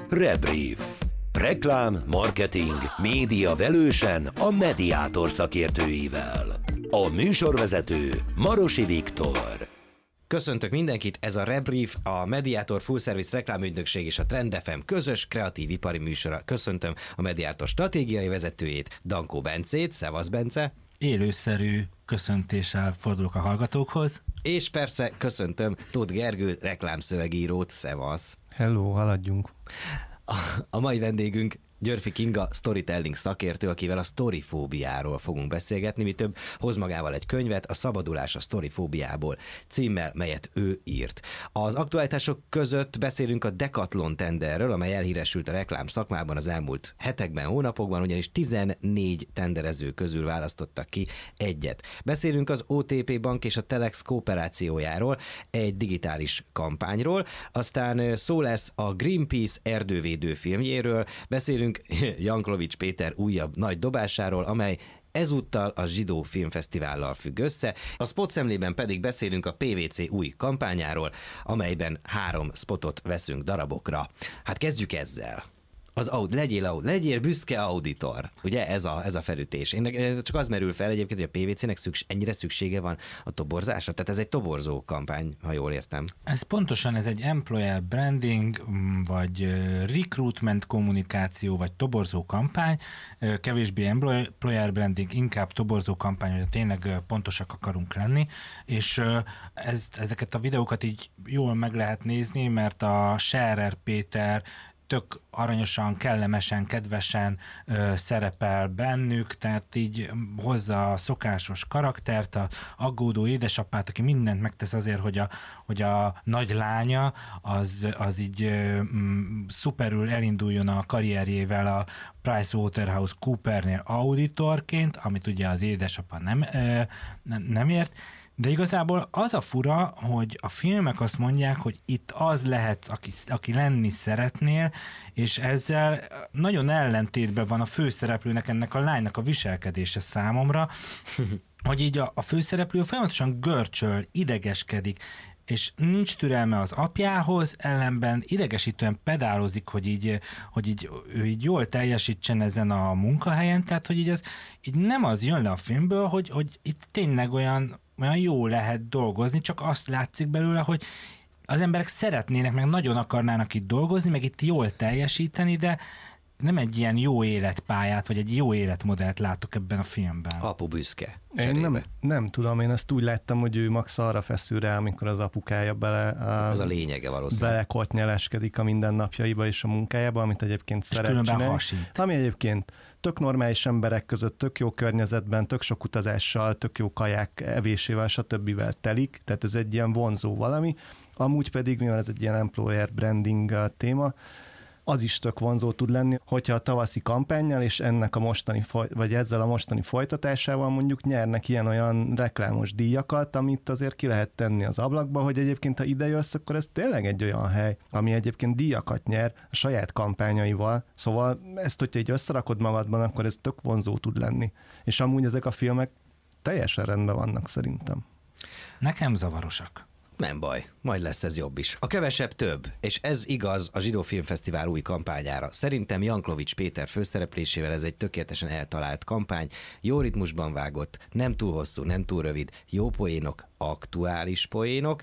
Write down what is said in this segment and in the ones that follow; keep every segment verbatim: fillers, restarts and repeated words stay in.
Rebrief. Reklám, marketing, média velősen a Mediátor szakértőivel. A műsorvezető Marosi Viktor. Köszöntök mindenkit, ez a Rebrief, a Mediátor Full Service reklámügynökség és a Trend ef em közös kreatív ipari műsora. Köszöntöm a Mediátor stratégiai vezetőjét, Dankó Bencét. Szevasz, Bence! Élőszerű köszöntéssel fordulok a hallgatókhoz. És persze köszöntöm Tóth Gergőt, reklámszövegírót. Szevasz! Hello, haladjunk! A, a mai vendégünk Györfi Kinga, storytelling szakértő, akivel a sztorifóbiáról fogunk beszélgetni, mi több, hoz magával egy könyvet, a Szabadulás a sztorifóbiából címmel, melyet ő írt. Az aktualitások között beszélünk a Decathlon tenderről, amely elhíresült a reklám szakmában az elmúlt hetekben, hónapokban, ugyanis tizennégy tenderező közül választottak ki egyet. Beszélünk az o té pé Bank és a Telex kooperációjáról, egy digitális kampányról, aztán szó lesz a Greenpeace erdővédő filmjéről, beszélünk Janklowicz Péter újabb nagy dobásáról, amely ezúttal a Zsidó Filmfesztivállal függ össze. A spot szemlében pedig beszélünk a pé vé cé új kampányáról, amelyben három spotot veszünk darabokra. Hát kezdjük ezzel. Az aud, legyél, aud, legyél büszke auditor. Ugye ez a, ez a felütés. Én csak az merül fel egyébként, hogy a pé vé cének szükség, ennyire szüksége van a toborzásra? Tehát ez egy toborzó kampány, ha jól értem. Ez pontosan, ez egy employer branding, vagy recruitment kommunikáció, vagy toborzó kampány. Kevésbé employer branding, inkább toborzó kampány, hogy tényleg pontosak akarunk lenni. És ez, ezeket a videókat így jól meg lehet nézni, mert a Scherer Péter tök aranyosan, kellemesen, kedvesen ö, szerepel bennük, tehát így hozza a szokásos karaktert, a aggódó édesapát, aki mindent megtesz azért, hogy a, hogy a nagy lánya az, az így ö, m, szuperül elinduljon a karrierjével a PricewaterhouseCoopernél auditorként, amit ugye az édesapa nem, ö, nem, nem ért. De igazából az a fura, hogy a filmek azt mondják, hogy itt az lehetsz, aki, aki lenni szeretnél, és ezzel nagyon ellentétben van a főszereplőnek, ennek a lánynak a viselkedése számomra, hogy így a, a főszereplő folyamatosan görcsöl, idegeskedik, és nincs türelme az apjához, ellenben idegesítően pedálozik, hogy így, hogy így, ő így jól teljesítsen ezen a munkahelyen, tehát hogy így, ez, így nem az jön le a filmből, hogy, hogy itt tényleg olyan olyan jó lehet dolgozni, csak azt látszik belőle, hogy az emberek szeretnének, meg nagyon akarnának itt dolgozni, meg itt jól teljesíteni, de nem egy ilyen jó életpályát, vagy egy jó életmodellt látok ebben a filmben. Apu büszke. Én nem, nem tudom, én ezt úgy láttam, hogy ő max arra feszül rá, amikor az apukája bele... Ez a lényege valószínűleg. Belekotnyeleskedik a mindennapjaiba és a munkájába, amit egyébként és szeret csinálni. Ami egyébként tök normális emberek között, tök jó környezetben, tök sok utazással, tök jó kaják evésével, stb. Telik, tehát ez egy ilyen vonzó valami. Amúgy pedig, mivel ez egy ilyen employer branding téma, az is tök vonzó tud lenni, hogyha a tavaszi kampánnyal és ennek a mostani, vagy ezzel a mostani folytatásával mondjuk nyernek ilyen-olyan reklámos díjakat, amit azért ki lehet tenni az ablakba, hogy egyébként ha ide jössz, akkor ez tényleg egy olyan hely, ami egyébként díjakat nyer a saját kampányaival. Szóval ezt, hogyha így összerakod magadban, akkor ez tök vonzó tud lenni. És amúgy ezek a filmek teljesen rendben vannak szerintem. Nekem zavarosak. Nem baj, majd lesz ez jobb is. A kevesebb több, és ez igaz a Zsidó Filmfesztivál új kampányára. Szerintem Janklowicz Péter főszereplésével ez egy tökéletesen eltalált kampány, jó ritmusban vágott, nem túl hosszú, nem túl rövid, jó poénok, aktuális poénok,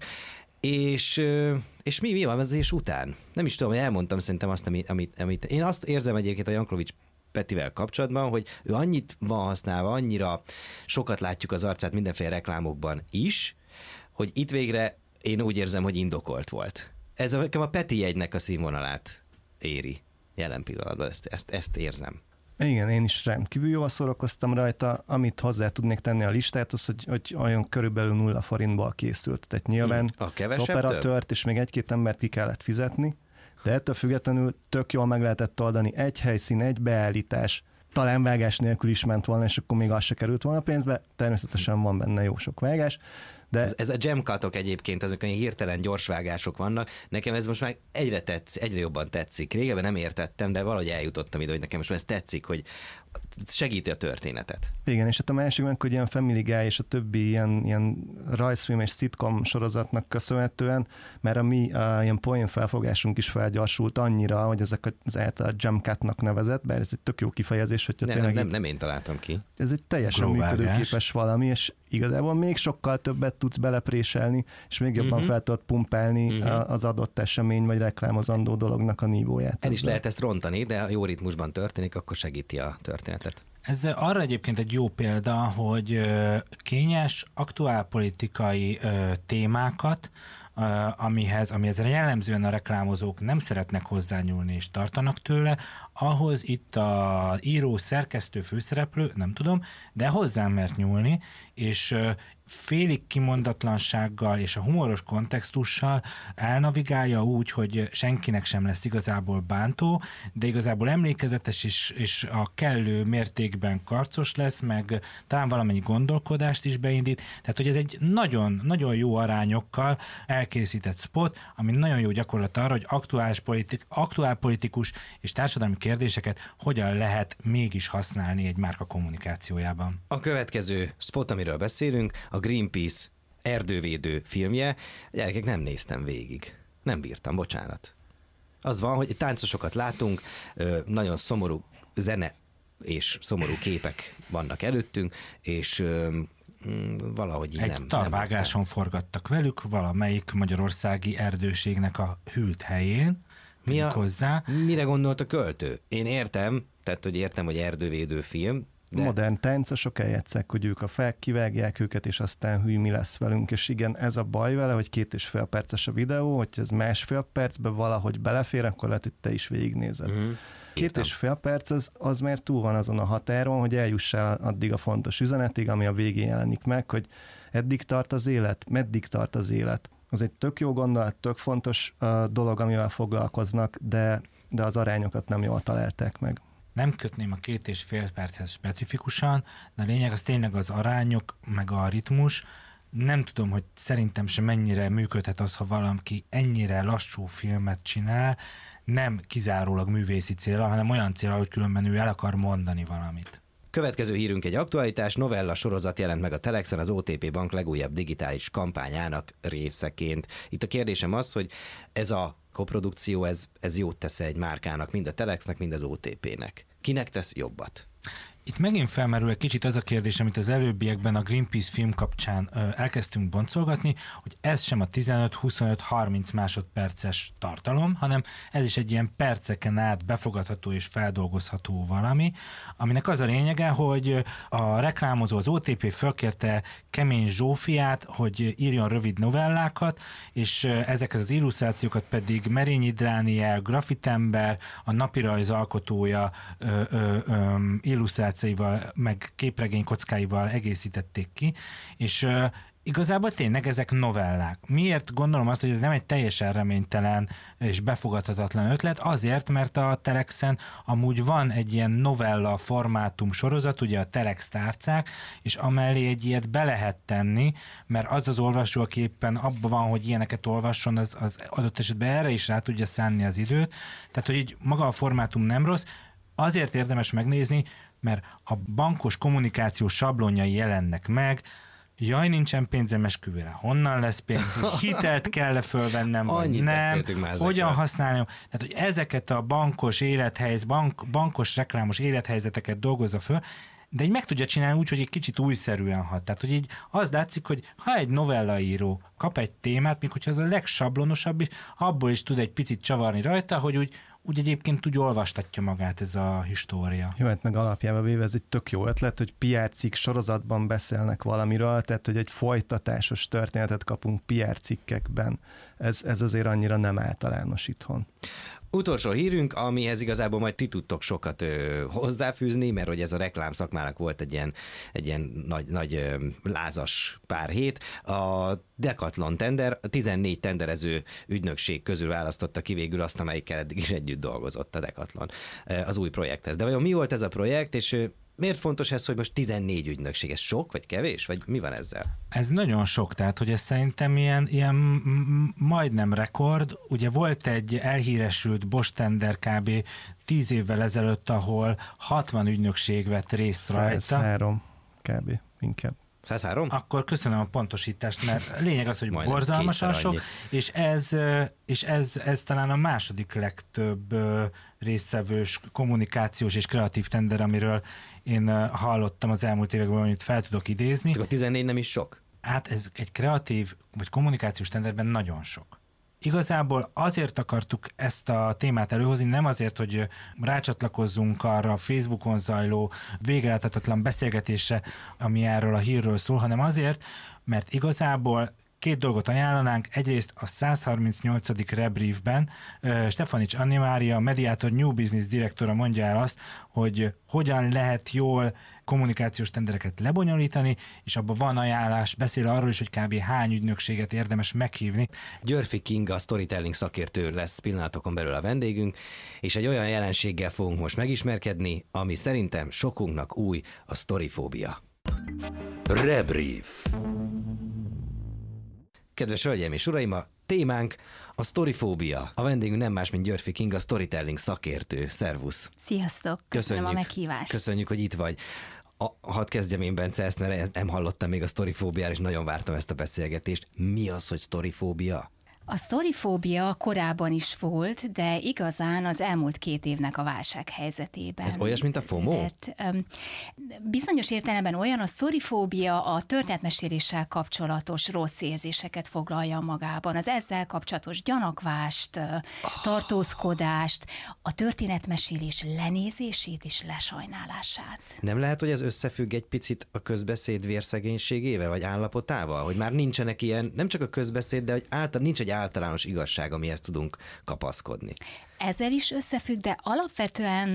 és, és mi, mi van az és után? Nem is tudom, hogy elmondtam szerintem azt, amit, amit, amit én azt érzem egyébként a Janklowicz Petivel kapcsolatban, hogy ő annyit van használva, annyira sokat látjuk az arcát mindenféle reklámokban is, hogy itt végre én úgy érzem, hogy indokolt volt. Ez a, a Peti jegynek a színvonalát éri jelen pillanatban, ezt, ezt, ezt érzem. Igen, én is rendkívül jól szórakoztam rajta. Amit hozzá tudnék tenni a listát, az, hogy, hogy olyan körülbelül nulla forintból készült. Tehát nyilván a az operatőrt és még egy-két embert ki kellett fizetni, de ettől függetlenül tök jól meg lehetett oldani egy helyszín, egy beállítás, talán vágás nélkül is ment volna, és akkor még az se került volna pénzbe. Természetesen van benne jó sok vágás, De ez, ez a jam cutok egyébként, azok olyan hirtelen gyorsvágások vannak, nekem ez most már egyre tetszik, egyre jobban tetszik. Régebben nem értettem, de valahogy eljutottam ide, hogy nekem most ez tetszik, hogy segíti a történetet. Igen, és hát a másik meg, hogy ilyen Family Guy és a többi ilyen, ilyen rajzfilm és szitcom sorozatnak köszönhetően, mert a mi a, ilyen poén felfogásunk is felgyorsult annyira, hogy ezek az által jump cutnak nevezett, bár ez egy tök jó kifejezés, hogyha nem, tényleg... Nem, nem én találtam ki. Ez egy teljesen Gróvágás. működőképes valami, és igazából még sokkal többet tudsz belepréselni, és még jobban uh-huh. fel tudod pumpálni uh-huh. az adott esemény, vagy reklámozandó dolognak a nívóját. El is lehet ezt rontani, de ha jó ritmusban történik, akkor segíti a történetet. Ez arra egyébként egy jó példa, hogy kényes, aktuálpolitikai témákat, amihez, amihez jellemzően a reklámozók nem szeretnek hozzányúlni és tartanak tőle, ahhoz itt a író, szerkesztő, főszereplő, nem tudom, de hozzám mert nyúlni, és félig kimondatlansággal és a humoros kontextussal elnavigálja úgy, hogy senkinek sem lesz igazából bántó, de igazából emlékezetes és, és a kellő mértékben karcos lesz, meg talán valamennyi gondolkodást is beindít. Tehát, hogy ez egy nagyon, nagyon jó arányokkal elkészített spot, ami nagyon jó gyakorlat arra, hogy aktuális politik, aktuálpolitikus és társadalmi kérdéseket hogyan lehet mégis használni egy márka kommunikációjában. A következő spot, amiről beszélünk, a Greenpeace erdővédő filmje. Gyerekek, nem néztem végig. Nem bírtam, bocsánat. Az van, hogy táncosokat látunk, nagyon szomorú zene és szomorú képek vannak előttünk, és valahogy így Egy nem. tarvágáson nem forgattak velük, valamelyik magyarországi erdőségnek a hűlt helyén. Mi a, hozzá. Mire gondolt a költő? Én értem, tehát hogy értem, hogy erdővédő film, de... Modern táncosok eljátszák, hogy ők a fák, kivágják őket, és aztán hű, mi lesz velünk. És igen, ez a baj vele, hogy két és fél perces a videó, hogy ez másfél percben valahogy belefér, akkor lehet, hogy te is végignézed. Uh-huh. Két Értem. és fél perc, az, az már túl van azon a határon, hogy eljussál addig a fontos üzenetig, ami a végén jelenik meg, hogy eddig tart az élet, meddig tart az élet. Az egy tök jó gondolat, tök fontos uh, dolog, amivel foglalkoznak, de, de az arányokat nem jól találták meg. Nem kötném a két és fél perchez specifikusan, de a lényeg az tényleg az arányok, meg a ritmus. Nem tudom, hogy szerintem sem mennyire működhet az, ha valaki ennyire lassú filmet csinál, nem kizárólag művészi célra, hanem olyan célra, hogy különben ő el akar mondani valamit. Következő hírünk egy aktualitás, novella sorozat jelent meg a Telexen az o té pé Bank legújabb digitális kampányának részeként. Itt a kérdésem az, hogy ez a koprodukció, ez, ez jót tesz egy márkának, mind a Telexnek, mind az o té pének. Kinek tesz jobbat? Itt megint felmerül egy kicsit az a kérdés, amit az előbbiekben a Greenpeace film kapcsán ö, elkezdtünk boncolgatni, hogy ez sem a tizenöt, huszonöt, harminc másodperces tartalom, hanem ez is egy ilyen perceken át befogadható és feldolgozható valami, aminek az a lényege, hogy a reklámozó, az o té pé fölkérte Kemény Zsófiát, hogy írjon rövid novellákat, és ezekhez az illusztrációkat pedig Merényi Drániel, grafitember, a napirajz alkotója ö, ö, ö, illusztrációval, meg képregény kockáival egészítették ki, és uh, igazából tényleg ezek novellák. Miért gondolom azt, hogy ez nem egy teljesen reménytelen és befogadhatatlan ötlet? Azért, mert a Telexen amúgy van egy ilyen novella formátum sorozat, ugye a Telex tárcák, és amellé egy ilyet be lehet tenni, mert az az olvasó, aki éppen abban van, hogy ilyeneket olvasson, az, az adott esetben erre is rá tudja szánni az időt. Tehát, hogy így maga a formátum nem rossz, azért érdemes megnézni, mert a bankos kommunikáció sablonjai jelennek meg, jaj, nincsen pénzem esküvőre, honnan lesz pénz, hitelt kell-e fölvennem, vagy nem, hogyan használni. Tehát, hogy ezeket a bankos élethelyz, bank, bankos reklámos élethelyzeteket dolgozza föl, de így meg tudja csinálni úgy, hogy egy kicsit újszerűen hat. Tehát, hogy így az látszik, hogy ha egy novellaíró kap egy témát, még hogyha az a legsablonosabb is, abból is tud egy picit csavarni rajta, hogy úgy úgy egyébként úgy olvastatja magát ez a história. Jó, hát meg alapjában véve ez egy tök jó ötlet, hogy pé er cikk sorozatban beszélnek valamiről, tehát hogy egy folytatásos történetet kapunk pé er cikkekben. Ez, ez azért annyira nem általános itthon. Utolsó hírünk, amihez igazából majd ti tudtok sokat ö, hozzáfűzni, mert hogy ez a reklám szakmának volt egy ilyen, egy ilyen nagy, nagy ö, lázas pár hét. A Decathlon tender, a tizennégy tenderező ügynökség közül választotta ki végül azt, amelyikkel eddig is együtt dolgozott a Decathlon az új projekthez. De vajon mi volt ez a projekt, és miért fontos ez, hogy most tizennégy ügynökség? Ez sok, vagy kevés, vagy mi van ezzel? Ez nagyon sok, tehát hogy ez szerintem ilyen, ilyen majdnem rekord. Ugye volt egy elhíresült Bosch tender kb. tíz évvel ezelőtt, ahol hatvan ügynökség vett részt rajta. száz három kb. Inkább. száz három? Akkor köszönöm a pontosítást, mert lényeg az, hogy borzalmasan sok, és ez, és ez, ez talán a második legtöbb résztvevős kommunikációs és kreatív tender, amiről én hallottam az elmúlt években, amit fel tudok idézni. A tizennégy nem is sok? Hát ez egy kreatív vagy kommunikációs tenderben nagyon sok. Igazából azért akartuk ezt a témát előhozni, nem azért, hogy rácsatlakozzunk arra a Facebookon zajló végreláthatatlan beszélgetésre, ami erről a hírről szól, hanem azért, mert igazából két dolgot ajánlanánk. Egyrészt a száz harmincnyolcadik rebriefben Stefanics Anni Mária, a Mediator New Business direktora mondja el azt, hogy hogyan lehet jól kommunikációs tendereket lebonyolítani, és abban van ajánlás, beszél arról is, hogy kb. Hány ügynökséget érdemes meghívni. Györfi Kinga, storytelling szakértő lesz pillanatokon belül a vendégünk, és egy olyan jelenséggel fogunk most megismerkedni, ami szerintem sokunknak új, a sztorifóbia. Rebrief. Kedves hölgyeim és uraim, a témánk a sztorifóbia. A vendégünk nem más, mint Györfi Kinga, storytelling szakértő. Szervusz! Sziasztok! Köszönöm köszönjük, a meghívást. Köszönjük, hogy itt vagy. A, hadd kezdjem én, Bence, ezt, mert nem hallottam még a sztorifóbiára, és nagyon vártam ezt a beszélgetést. Mi az, hogy sztorifóbia? A sztorifóbia korábban is volt, de igazán az elmúlt két évnek a válsághelyzetében. Ez olyas, mint a FOMO? Lett, um, bizonyos értelemben olyan, a sztorifóbia a történetmeséléssel kapcsolatos rossz érzéseket foglalja magában. Az ezzel kapcsolatos gyanakvást, tartózkodást, a történetmesélés lenézését és lesajnálását. Nem lehet, hogy ez összefügg egy picit a közbeszéd vérszegénységével, vagy állapotával? Hogy már nincsenek ilyen, nem csak a közbeszéd, de hogy által, nincs egy általános igazság, amihez tudunk kapaszkodni. Ezzel is összefügg, de alapvetően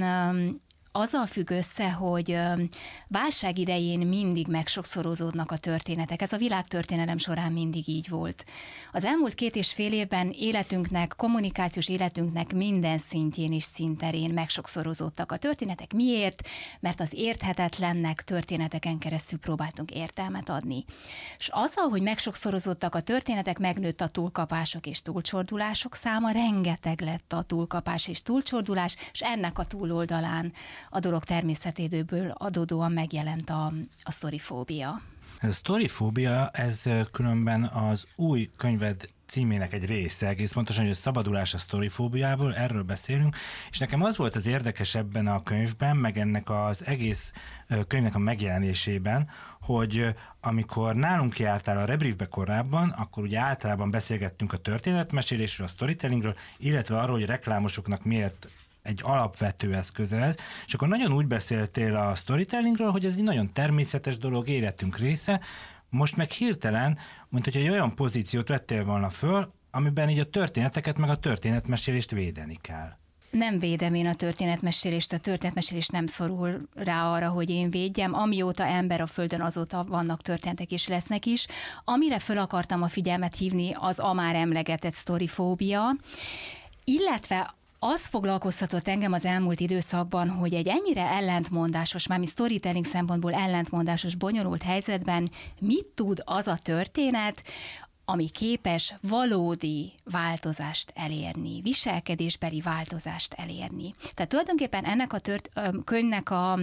azzal függ össze, hogy válság idején mindig megsokszorozódnak a történetek. Ez a világtörténelem során mindig így volt. Az elmúlt két és fél évben életünknek, kommunikációs életünknek minden szintjén és színterén megsokszorozódtak a történetek. Miért? Mert az érthetetlennek történeteken keresztül próbáltunk értelmet adni. És azzal, hogy megsokszorozódtak a történetek, megnőtt a túlkapások és túlcsordulások száma, rengeteg lett a túlkapás és túlcsordulás, és ennek a túloldalán a dolog természetéből adódóan megjelent a, a sztorifóbia. Ez a sztorifóbia, ez különben az új könyved címének egy része, egész pontosan, hogy a szabadulás a sztorifóbiából, erről beszélünk, és nekem az volt az érdekes ebben a könyvben, meg ennek az egész könyvnek a megjelenésében, hogy amikor nálunk jártál a rebriefbe korábban, akkor ugye általában beszélgettünk a történetmesélésről, a storytellingről, illetve arról, hogy reklámosoknak miért egy alapvető eszköz ez, és akkor nagyon úgy beszéltél a storytellingről, hogy ez egy nagyon természetes dolog, életünk része, most meg hirtelen, mint hogy egy olyan pozíciót vettél volna föl, amiben így a történeteket meg a történetmesélést védeni kell. Nem védem én a történetmesélést, a történetmesélés nem szorul rá arra, hogy én védjem. Amióta ember a Földön, azóta vannak történetek és lesznek is. Amire föl akartam a figyelmet hívni, az a már emlegetett sztorifóbia, illetve az foglalkoztatott engem az elmúlt időszakban, hogy egy ennyire ellentmondásos, mármint storytelling szempontból ellentmondásos, bonyolult helyzetben mit tud az a történet, ami képes valódi változást elérni, viselkedésbeli változást elérni. Tehát tulajdonképpen ennek a tört, könyvnek a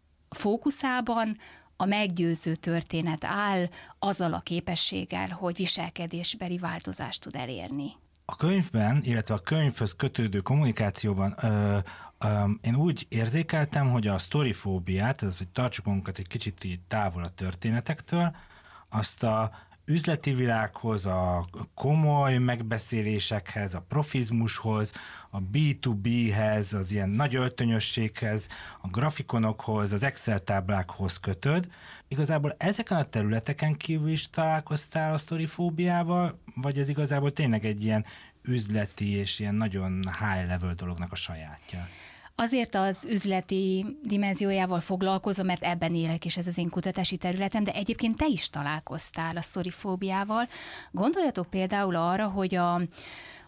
fókuszában a meggyőző történet áll azzal a képességgel, hogy viselkedésbeli változást tud elérni. A könyvben, illetve a könyvhöz kötődő kommunikációban ö, ö, én úgy érzékeltem, hogy a sztorifóbiát, ez, hogy tartsuk magunkat egy kicsit így távol a történetektől, azt a üzleti világhoz, a komoly megbeszélésekhez, a profizmushoz, a bé kettő béhez, az ilyen nagy öltönyösséghez, a grafikonokhoz, az Excel táblákhoz kötöd. Igazából ezeken a területeken kívül is találkoztál a sztorifóbiával, vagy ez igazából tényleg egy ilyen üzleti és ilyen nagyon high level dolognak a sajátja? Azért az üzleti dimenziójával foglalkozom, mert ebben élek, és ez az én kutatási területem, de egyébként te is találkoztál a sztorifóbiával. Gondoljatok például arra, hogy a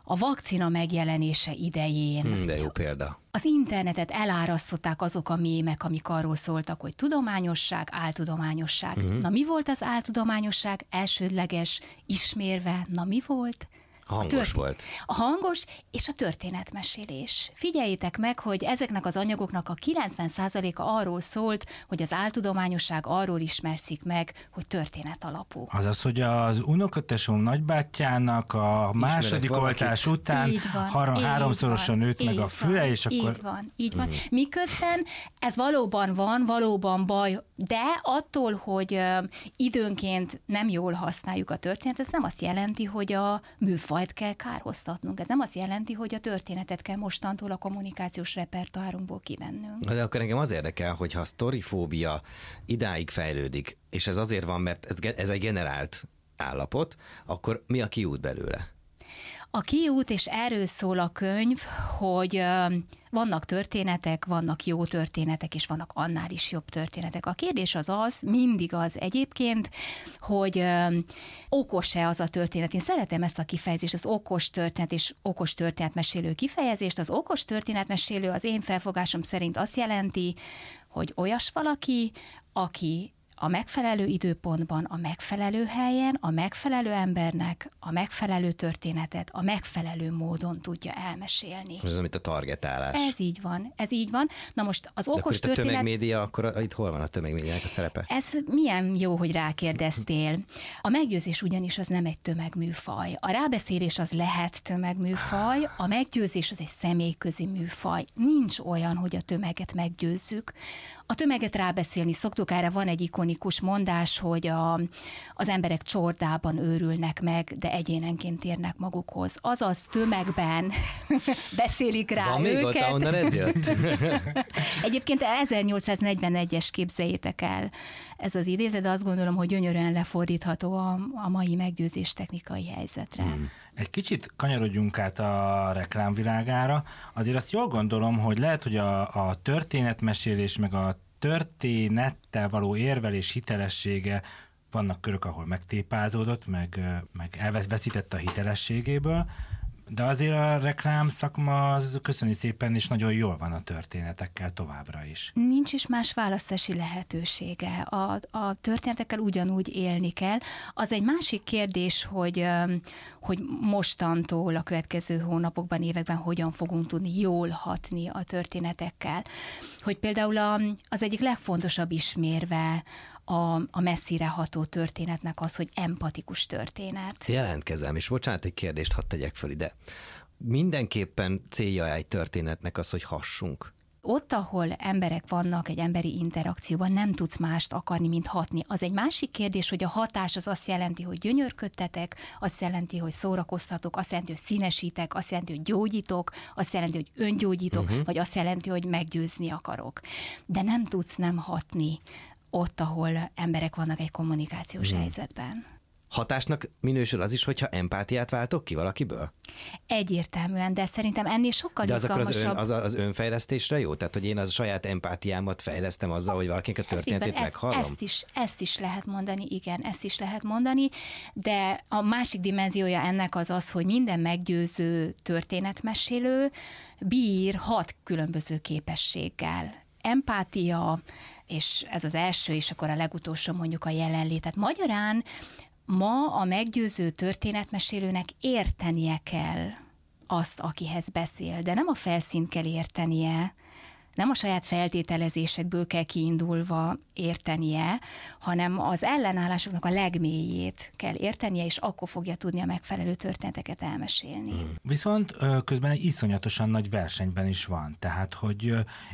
a vakcina megjelenése idején. Hmm, de jó példa. Az internetet elárasztották azok a mémek, amik arról szóltak, hogy tudományosság, áltudományosság. Uh-huh. Na mi volt az áltudományosság? Elsődleges, ismérve, na mi volt? Hangos a tört... volt. A hangos és a történetmesélés. Figyeljétek meg, hogy ezeknek az anyagoknak a kilencven százaléka arról szólt, hogy az áltudományosság arról ismerszik meg, hogy történet alapú. Azaz, hogy az unokatesóm nagybátyjának a második oltás után van, har- háromszorosan nőtt meg a füle, van, és akkor... Így van, így van. Mm. Miközben ez valóban van, valóban baj, de attól, hogy uh, időnként nem jól használjuk a történetet, ez nem azt jelenti, hogy a műfajt kell kárhoztatnunk. Ez nem azt jelenti, hogy a történetet kell mostantól a kommunikációs repertoárunkból kivennünk. De akkor engem az érdekel, hogy ha a sztorifóbia idáig fejlődik, és ez azért van, mert ez, ez egy generált állapot, akkor mi a kiút belőle? A kiút, és erről szól a könyv, hogy vannak történetek, vannak jó történetek, és vannak annál is jobb történetek. A kérdés az az, mindig az egyébként, hogy okos-e az a történet. Én szeretem ezt a kifejezést, az okos történet és okos történetmesélő kifejezést. Az okos történetmesélő az én felfogásom szerint azt jelenti, hogy olyas valaki, aki a megfelelő időpontban, a megfelelő helyen, a megfelelő embernek a megfelelő történetet a megfelelő módon tudja elmesélni. Ez amit a targetálás. Ez így van, ez így van. Na most az okos történet... a történet... tömegmédia, akkor itt hol van a tömegmédiának a szerepe? Ez milyen jó, hogy rákérdeztél. A meggyőzés ugyanis az nem egy tömegműfaj. A rábeszélés az lehet tömegműfaj, a meggyőzés az egy személyközi műfaj. Nincs olyan, hogy a tömeget meggyőzzük. A tömeget rábeszélni szoktuk, erre van egy ikonikus mondás, hogy a, az emberek csordában őrülnek meg, de egyénenként érnek magukhoz. Azaz tömegben beszélik rá van őket. Van még ott, ahonnan ez jött? Egyébként ezernyolcszáznegyvenegyes képzeljétek el ez az idézet, de azt gondolom, hogy gyönyörűen lefordítható a, a mai meggyőzés technikai helyzetre. Hmm. Egy kicsit kanyarodjunk át a reklámvilágára. Azért azt jól gondolom, hogy lehet, hogy a, a történetmesélés, meg a történettel való érvelés hitelessége, vannak körök, ahol megtépázódott, meg, meg elveszítette a hitelességéből, de azért a reklám szakma az köszöni szépen, és nagyon jól van a történetekkel továbbra is. Nincs is más választási lehetősége. A, a történetekkel ugyanúgy élni kell. Az egy másik kérdés, hogy, hogy mostantól a következő hónapokban, években hogyan fogunk tudni jól hatni a történetekkel. Hogy például az egyik legfontosabb ismérve a, a messzire ható történetnek az, hogy empatikus történet. Jelentkezem, és bocsánat, egy kérdést hadd tegyek föl ide. Mindenképpen célja egy történetnek az, hogy hassunk. Ott, ahol emberek vannak egy emberi interakcióban, nem tudsz mást akarni, mint hatni. Az egy másik kérdés, hogy a hatás az azt jelenti, hogy gyönyörködtetek, azt jelenti, hogy szórakoztatok, azt jelenti, hogy színesítek, azt jelenti, hogy gyógyítok, azt jelenti, hogy öngyógyítok, uh-huh. vagy azt jelenti, hogy meggyőzni akarok. De nem tudsz nem hatni ott, ahol emberek vannak egy kommunikációs hmm. helyzetben. Hatásnak minősül az is, hogyha empátiát váltok ki valakiből? Egyértelműen, de szerintem ennél sokkal de az izgalmasabb. De az, az önfejlesztésre jó? Tehát, hogy én az a saját empátiámat fejlesztem azzal, hogy valakinek a történetét meghallom? Ezt is, ezt is lehet mondani, igen, ezt is lehet mondani, de a másik dimenziója ennek az az, hogy minden meggyőző történetmesélő bír hat különböző képességgel. Empátia, és ez az első, és akkor a legutolsó mondjuk a jelenlétet. Magyarán ma a meggyőző történetmesélőnek értenie kell azt, akihez beszél, de nem a felszínt kell értenie, nem a saját feltételezésekből kell kiindulva értenie, hanem az ellenállásoknak a legmélyét kell értenie, és akkor fogja tudni a megfelelő történeteket elmesélni. Viszont közben egy iszonyatosan nagy versenyben is van. Tehát, hogy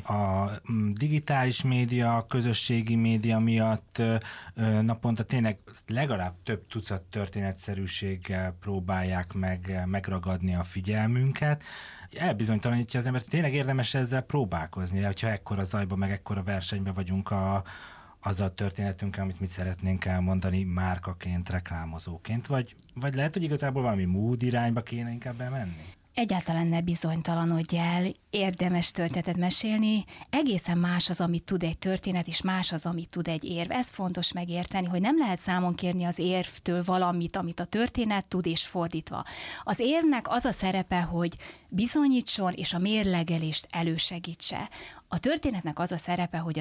a digitális média, a közösségi média miatt naponta tényleg legalább több tucat történetszerűséggel próbálják meg megragadni a figyelmünket. Elbizonytalanítja az embert, tényleg érdemes ezzel próbálkozni, hogyha ekkora zajba, meg ekkora versenyben vagyunk a, azzal a történetünkkel, amit mit szeretnénk elmondani márkaként, reklámozóként, vagy, vagy lehet, hogy igazából valami mód irányba kéne inkább elmenni? Egyáltalán ne bizonytalanodj el, érdemes történetet mesélni. Egészen más az, amit tud egy történet, és más az, amit tud egy érv. Ez fontos megérteni, hogy nem lehet számon kérni az érvtől valamit, amit a történet tud, és fordítva. Az érvnek az a szerepe, hogy bizonyítson, és a mérlegelést elősegítse. A történetnek az a szerepe, hogy a